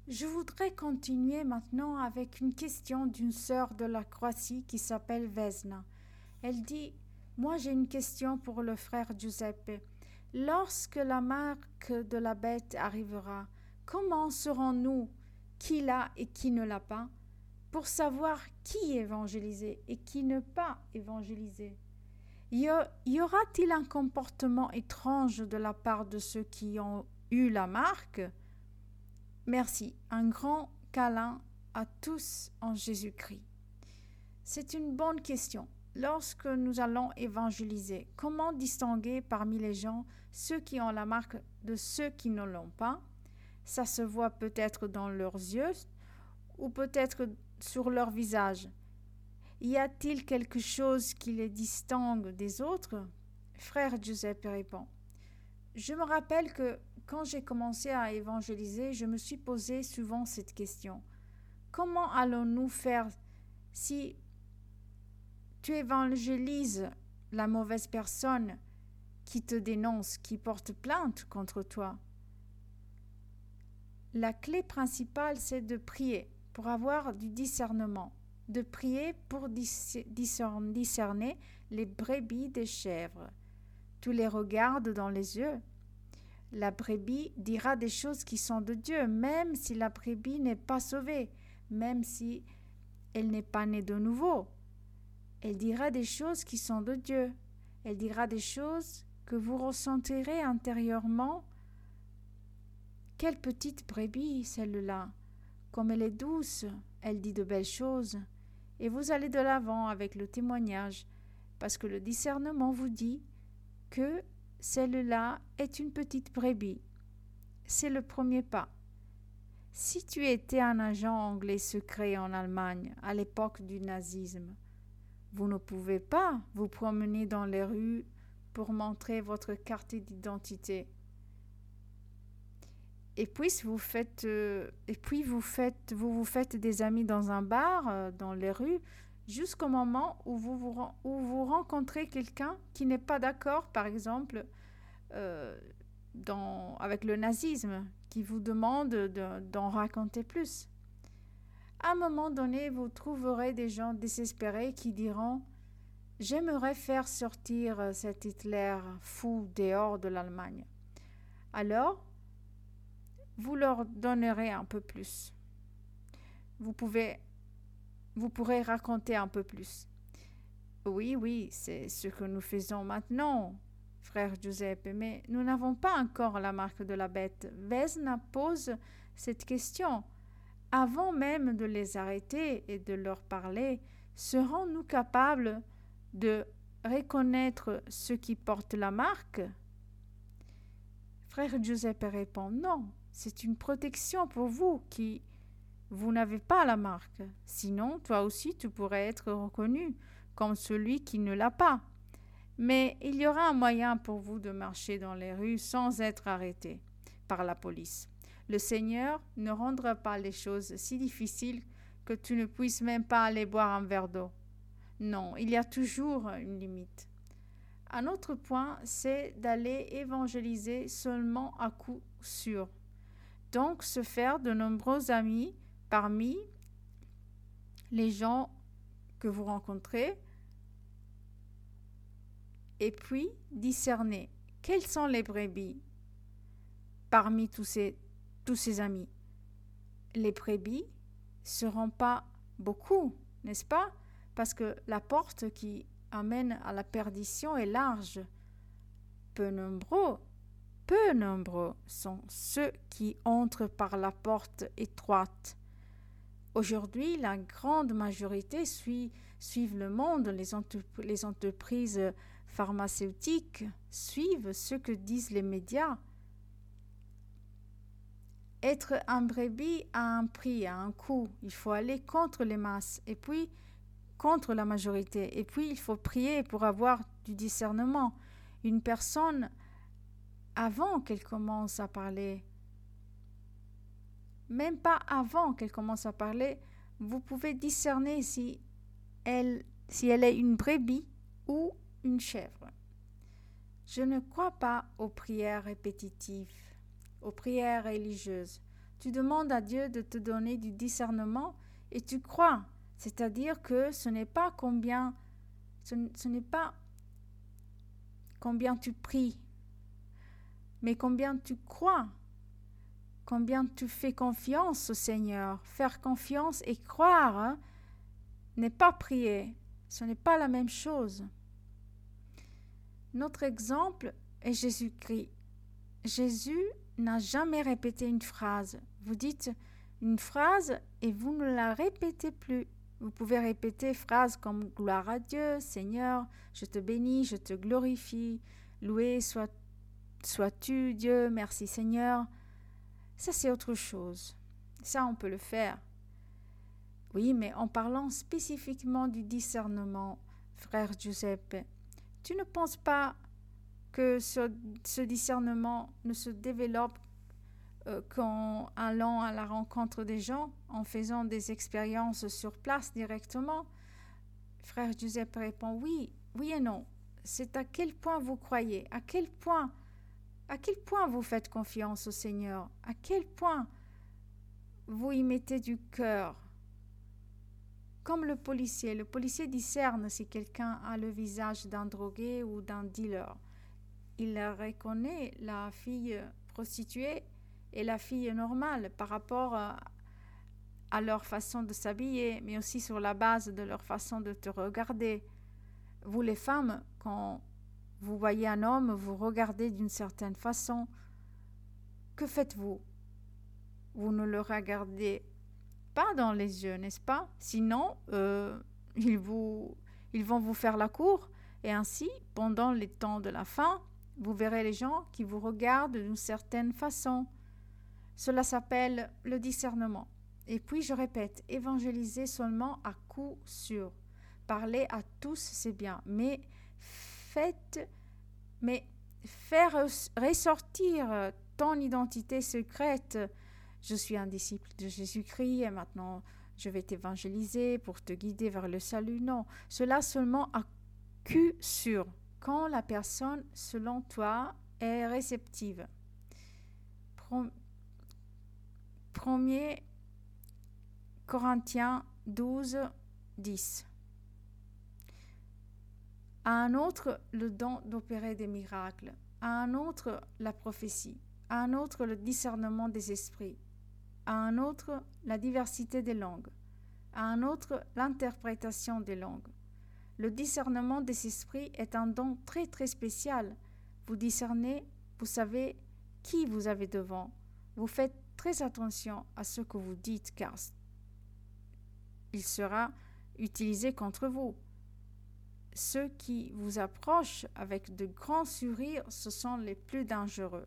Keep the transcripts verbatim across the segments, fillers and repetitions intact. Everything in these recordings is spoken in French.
Je voudrais continuer maintenant avec une question d'une sœur de la Croatie qui s'appelle Vesna. Elle dit: Moi j'ai une question pour le frère Giuseppe. Lorsque la marque de la bête arrivera, comment saurons-nous qui l'a et qui ne l'a pas, pour savoir qui évangéliser et qui ne pas évangéliser? Y aura-t-il un comportement étrange de la part de ceux qui ont eu la marque? Merci. Un grand câlin à tous en Jésus-Christ. C'est une bonne question. Lorsque nous allons évangéliser, comment distinguer parmi les gens ceux qui ont la marque de ceux qui ne l'ont pas? Ça se voit peut-être dans leurs yeux ou peut-être sur leur visage. Y a-t-il quelque chose qui les distingue des autres? Frère Giuseppe répond: Je me rappelle que quand j'ai commencé à évangéliser, je me suis posé souvent cette question. Comment allons-nous faire si tu évangélises la mauvaise personne qui te dénonce, qui porte plainte contre toi? La clé principale, c'est de prier pour avoir du discernement, de prier pour discerner les brebis des chèvres. Tu les regardes dans les yeux. La brebis dira des choses qui sont de Dieu, même si la brebis n'est pas sauvée, même si elle n'est pas née de nouveau. Elle dira des choses qui sont de Dieu. Elle dira des choses que vous ressentirez intérieurement. Quelle petite brebis, celle-là! Comme elle est douce, elle dit de belles choses. Et vous allez de l'avant avec le témoignage, parce que le discernement vous dit que celle-là est une petite brebis. C'est le premier pas. Si tu étais un agent anglais secret en Allemagne à l'époque du nazisme, vous ne pouvez pas vous promener dans les rues pour montrer votre carte d'identité. Et puis vous faites, euh, et puis vous faites, vous vous faites des amis dans un bar, euh, dans les rues, jusqu'au moment où vous, vous, où vous rencontrez quelqu'un qui n'est pas d'accord, par exemple, euh, dans, avec le nazisme, qui vous demande de, d'en raconter plus. À un moment donné, vous trouverez des gens désespérés qui diront: J'aimerais faire sortir cet Hitler fou dehors de l'Allemagne. Alors, vous leur donnerez un peu plus. Vous pouvez, vous pourrez raconter un peu plus. Oui, oui, c'est ce que nous faisons maintenant, frère Giuseppe, mais nous n'avons pas encore la marque de la bête. Vesna pose cette question. Avant même de les arrêter et de leur parler, serons-nous capables de reconnaître ceux qui portent la marque? Frère Giuseppe répond: Non, c'est une protection pour vous qui vous n'avez pas la marque. Sinon, toi aussi, tu pourrais être reconnu comme celui qui ne l'a pas. Mais il y aura un moyen pour vous de marcher dans les rues sans être arrêté par la police. Le Seigneur ne rendra pas les choses si difficiles que tu ne puisses même pas aller boire un verre d'eau. Non, il y a toujours une limite. Un autre point, c'est d'aller évangéliser seulement à coup sûr. Donc, se faire de nombreux amis parmi les gens que vous rencontrez, et puis discerner quels sont les brebis parmi tous ces, tous ces amis. Les brebis ne seront pas beaucoup, n'est-ce pas? Parce que la porte qui amène à la perdition est large. Peu nombreux, peu nombreux sont ceux qui entrent par la porte étroite. Aujourd'hui, la grande majorité suit, suivent le monde, les, entre, les entreprises pharmaceutiques suivent ce que disent les médias. Être un brebis a un prix, a un coût. Il faut aller contre les masses et puis contre la majorité. Et puis, il faut prier pour avoir du discernement. Une personne, avant qu'elle commence à parler, même pas avant qu'elle commence à parler, vous pouvez discerner si elle, si elle est une brebis ou une chèvre. Je ne crois pas aux prières répétitives, aux prières religieuses. Tu demandes à Dieu de te donner du discernement et tu crois. C'est-à-dire que ce n'est pas combien, ce, ce n'est pas combien tu pries, mais combien tu crois, combien tu fais confiance au Seigneur. Faire confiance et croire hein, n'est pas prier. Ce n'est pas la même chose. Notre exemple est Jésus-Christ. Jésus n'a jamais répété une phrase. Vous dites une phrase et vous ne la répétez plus. Vous pouvez répéter phrases comme « Gloire à Dieu, Seigneur, je te bénis, je te glorifie, loué sois, sois-tu, Dieu, merci Seigneur ». Ça, c'est autre chose. Ça, on peut le faire. Oui, mais en parlant spécifiquement du discernement, frère Giuseppe, tu ne penses pas que ce, ce discernement ne se développe euh, qu'en allant à la rencontre des gens, en faisant des expériences sur place directement? Frère Giuseppe répond oui, oui et non. C'est à quel point vous croyez, à quel point, à quel point vous faites confiance au Seigneur, à quel point vous y mettez du cœur. Comme le policier, le policier discerne si quelqu'un a le visage d'un drogué ou d'un dealer. Il reconnaît la fille prostituée et la fille normale par rapport à leur façon de s'habiller, mais aussi sur la base de leur façon de te regarder. Vous les femmes, quand vous voyez un homme, vous regardez d'une certaine façon. Que faites-vous? Vous ne le regardez pas dans les yeux, n'est-ce pas? Sinon, euh, ils, vous, ils vont vous faire la cour. Et ainsi, pendant les temps de la faim, vous verrez les gens qui vous regardent d'une certaine façon. Cela s'appelle le discernement. Et puis, je répète, évangéliser seulement à coup sûr. Parler à tous, c'est bien. Mais, faites, mais faire ressortir ton identité secrète. Je suis un disciple de Jésus-Christ et maintenant je vais t'évangéliser pour te guider vers le salut. Non, cela seulement à coup sûr, quand la personne, selon toi, est réceptive. premier Corinthiens douze, dix. À un autre, le don d'opérer des miracles. À un autre, la prophétie. À un autre, le discernement des esprits. À un autre, la diversité des langues. À un autre, l'interprétation des langues. Le discernement des esprits est un don très très spécial. Vous discernez, vous savez qui vous avez devant. Vous faites très attention à ce que vous dites car il sera utilisé contre vous. Ceux qui vous approchent avec de grands sourires, ce sont les plus dangereux.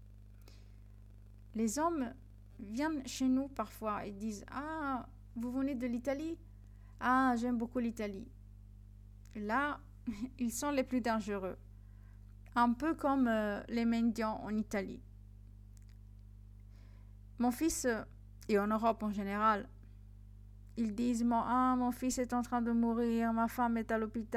Les hommes viennent chez nous parfois et disent « Ah, vous venez de l'Italie? Ah, j'aime beaucoup l'Italie. » Là, ils sont les plus dangereux. Un peu comme euh, les mendiants en Italie. Mon fils, et en Europe en général, ils disent « Ah, mon fils est en train de mourir, ma femme est à l'hôpital. »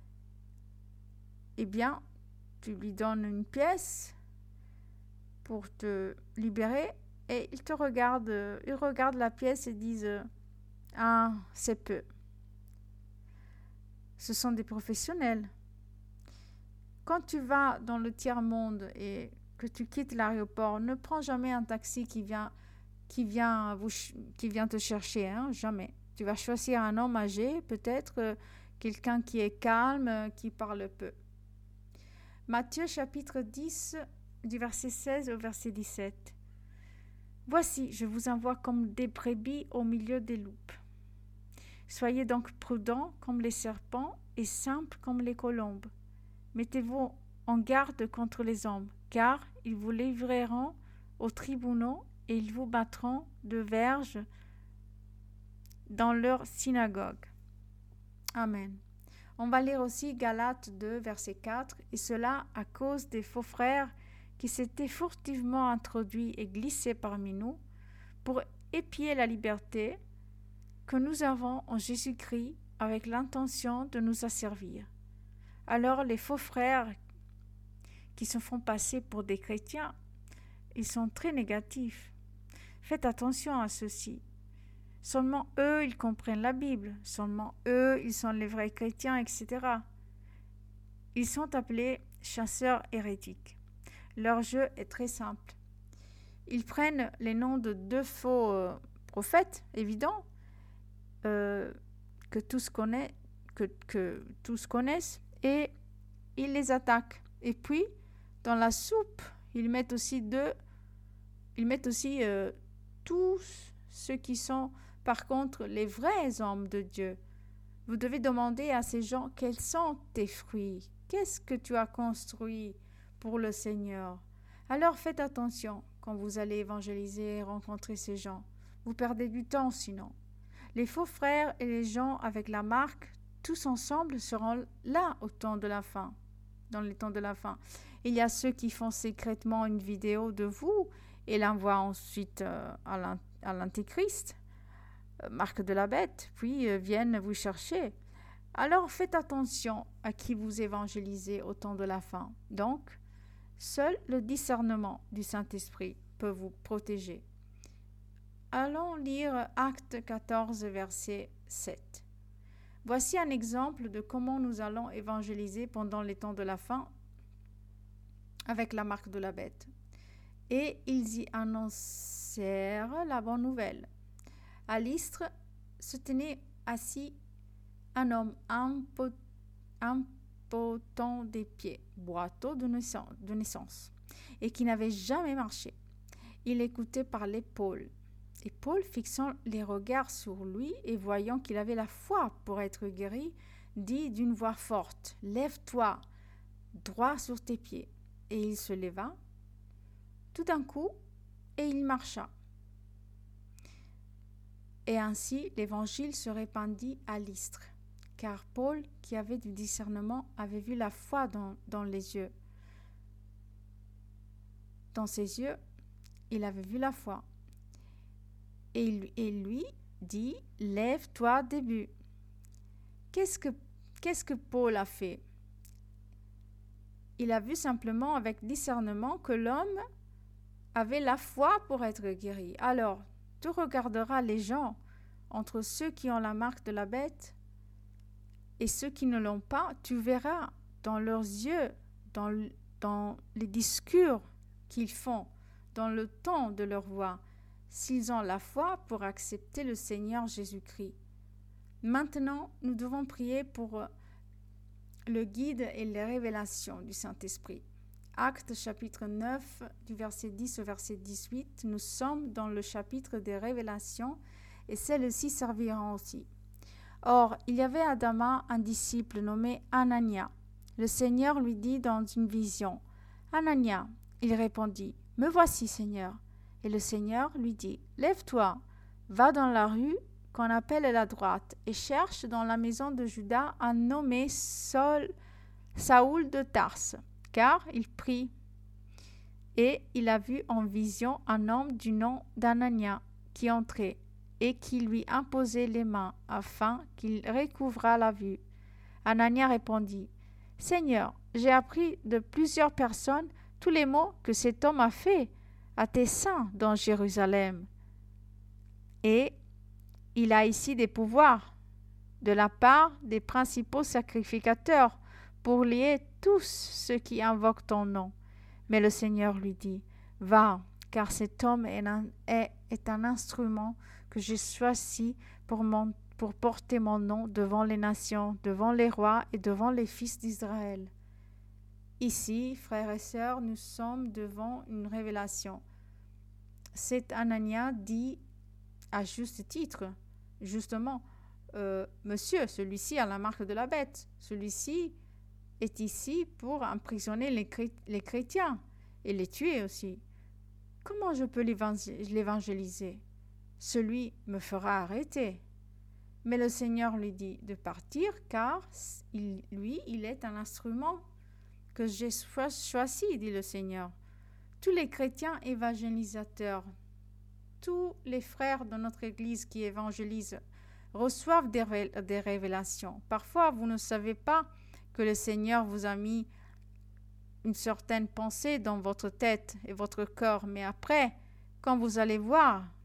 Eh bien, tu lui donnes une pièce pour te libérer et ils te regardent, ils regardent la pièce et disent « Ah, c'est peu. » Ce sont des professionnels. Quand tu vas dans le tiers-monde et que tu quittes l'aéroport, ne prends jamais un taxi qui vient, qui vient, vous, qui vient te chercher, hein, jamais. Tu vas choisir un homme âgé, peut-être euh, quelqu'un qui est calme, qui parle peu. Matthieu chapitre dix, du verset seize au verset dix-sept. Voici, je vous envoie comme des brebis au milieu des loups. Soyez donc prudents comme les serpents et simples comme les colombes. Mettez-vous en garde contre les hommes, car ils vous livreront aux tribunaux et ils vous battront de verges dans leur synagogue. Amen. On va lire aussi Galates deux, verset quatre, et cela à cause des faux frères qui s'étaient furtivement introduits et glissés parmi nous pour épier la liberté que nous avons en Jésus-Christ avec l'intention de nous asservir. Alors les faux frères qui se font passer pour des chrétiens, ils sont très négatifs. Faites attention à ceci. Seulement eux, ils comprennent la Bible. Seulement eux, ils sont les vrais chrétiens, et cetera. Ils sont appelés chasseurs hérétiques. Leur jeu est très simple. Ils prennent les noms de deux faux euh, prophètes, évidents, euh, que, tous connaissent, que, que tous connaissent, et ils les attaquent. Et puis, dans la soupe, ils mettent aussi, deux, ils mettent aussi euh, tous ceux qui sont, par contre, les vrais hommes de Dieu. Vous devez demander à ces gens quels sont tes fruits. Qu'est-ce que tu as construit pour le Seigneur? Alors faites attention quand vous allez évangéliser et rencontrer ces gens. Vous perdez du temps sinon. Les faux frères et les gens avec la marque, tous ensemble seront là au temps de la fin, dans les temps de la fin. Il y a ceux qui font secrètement une vidéo de vous et l'envoient ensuite euh, à l'Antéchrist, euh, marque de la bête, puis euh, viennent vous chercher. Alors faites attention à qui vous évangélisez au temps de la fin. Donc, seul le discernement du Saint-Esprit peut vous protéger. Allons lire Actes quatorze, verset sept. Voici un exemple de comment nous allons évangéliser pendant les temps de la fin avec la marque de la bête. Et ils y annoncèrent la bonne nouvelle. À Lystre se tenait assis un homme impotent des pieds, boiteux de naissance, et qui n'avait jamais marché. Il écoutait parler Paul. Et Paul, fixant les regards sur lui et voyant qu'il avait la foi pour être guéri, dit d'une voix forte, « Lève-toi, droit sur tes pieds. » Et il se leva, tout d'un coup, et il marcha. Et ainsi, l'évangile se répandit à Lystre, car Paul, qui avait du discernement, avait vu la foi dans, dans les yeux. Dans ses yeux, il avait vu la foi. Et il, et lui dit, « Lève-toi début. » Qu'est-ce que, qu'est-ce que Paul a fait? Il a vu simplement avec discernement que l'homme avait la foi pour être guéri. Alors, tu regarderas les gens entre ceux qui ont la marque de la bête et ceux qui ne l'ont pas, tu verras dans leurs yeux, dans, dans les discours qu'ils font, dans le ton de leur voix, s'ils ont la foi pour accepter le Seigneur Jésus-Christ. Maintenant, nous devons prier pour le guide et les révélations du Saint-Esprit. Actes chapitre neuf, du verset dix au verset dix-huit, nous sommes dans le chapitre des révélations et celles-ci serviront aussi. Or, il y avait à Damas un disciple nommé Anania. Le Seigneur lui dit dans une vision, « Anania !» Il répondit, « Me voici, Seigneur. » Et le Seigneur lui dit, « Lève-toi, va dans la rue qu'on appelle la droite et cherche dans la maison de Judas un nommé Saul, Saoul de Tarse, car il prie. » Et il a vu en vision un homme du nom d'Anania qui entrait et qui lui imposait les mains afin qu'il recouvrât la vue. Anania répondit, « Seigneur, j'ai appris de plusieurs personnes tous les maux que cet homme a fait à tes saints dans Jérusalem. Et il a ici des pouvoirs de la part des principaux sacrificateurs pour lier tous ceux qui invoquent ton nom. » Mais le Seigneur lui dit, « Va, car cet homme est un, est, est un instrument que j'ai choisi pour, mon, pour porter mon nom devant les nations, devant les rois et devant les fils d'Israël. » Ici, frères et sœurs, nous sommes devant une révélation. Cet Anania dit à juste titre, justement, euh, « Monsieur, celui-ci a la marque de la bête. Celui-ci est ici pour emprisonner les, chré- les chrétiens et les tuer aussi. Comment je peux l'évangéliser? Celui me fera arrêter. » Mais le Seigneur lui dit de partir, car il, lui, il est un instrument que j'ai choisi, dit le Seigneur. Tous les chrétiens évangélisateurs, tous les frères de notre Église qui évangélisent, reçoivent des, ré- des révélations. Parfois, vous ne savez pas que le Seigneur vous a mis une certaine pensée dans votre tête et votre corps, mais après, quand vous allez voir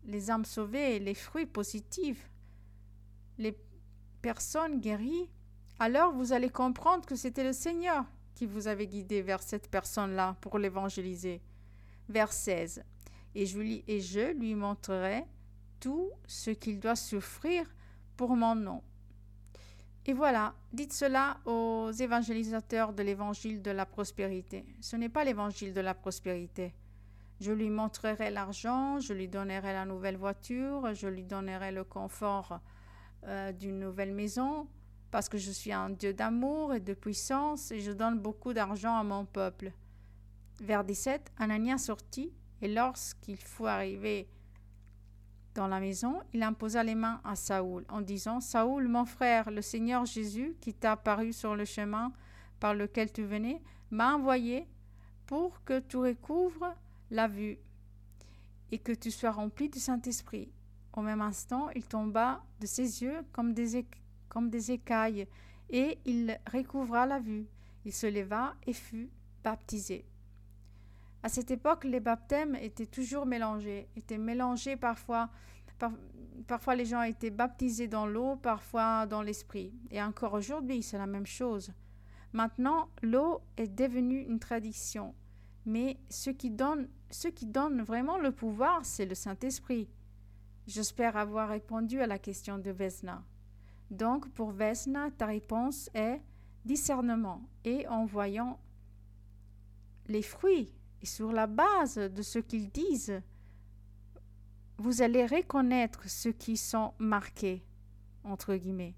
les âmes sauvées, les fruits positifs, les personnes guéries, alors vous allez comprendre que c'était le Seigneur qui vous avait guidé vers cette personne-là pour l'évangéliser. Vers seize. Et je lui, et je lui montrerai tout ce qu'il doit souffrir pour mon nom. Et voilà, dites cela aux évangélisateurs de l'évangile de la prospérité. Ce n'est pas l'évangile de la prospérité. Je lui montrerai l'argent, je lui donnerai la nouvelle voiture, je lui donnerai le confort euh, d'une nouvelle maison, parce que je suis un Dieu d'amour et de puissance et je donne beaucoup d'argent à mon peuple. Vers dix-sept, Anania sortit et lorsqu'il fut arrivé dans la maison, il imposa les mains à Saoul en disant « Saoul, mon frère, le Seigneur Jésus, qui t'a apparu sur le chemin par lequel tu venais, m'a envoyé pour que tu recouvres la vue et que tu sois rempli du Saint-Esprit. » Au même instant, il tomba de ses yeux comme des, éc- comme des écailles et il recouvra la vue. Il se leva et fut baptisé. À cette époque, les baptêmes étaient toujours mélangés, étaient mélangés parfois, par, parfois les gens étaient baptisés dans l'eau, parfois dans l'esprit. Et encore aujourd'hui, c'est la même chose. Maintenant, l'eau est devenue une tradition, mais ce qui donne, ce qui donne vraiment le pouvoir, c'est le Saint-Esprit. J'espère avoir répondu à la question de Vesna. Donc, pour Vesna, ta réponse est discernement. Et en voyant les fruits, et sur la base de ce qu'ils disent, vous allez reconnaître ceux qui sont marqués, entre guillemets.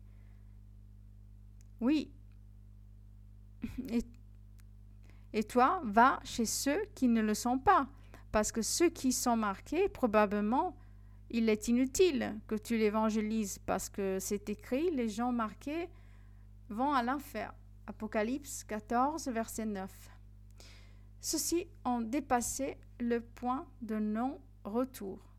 Oui. Et, et toi, va chez ceux qui ne le sont pas. Parce que ceux qui sont marqués, probablement, il est inutile que tu l'évangélises. Parce que c'est écrit, les gens marqués vont à l'enfer. Apocalypse quatorze, verset neuf. Ceux-ci ont dépassé le point de non-retour.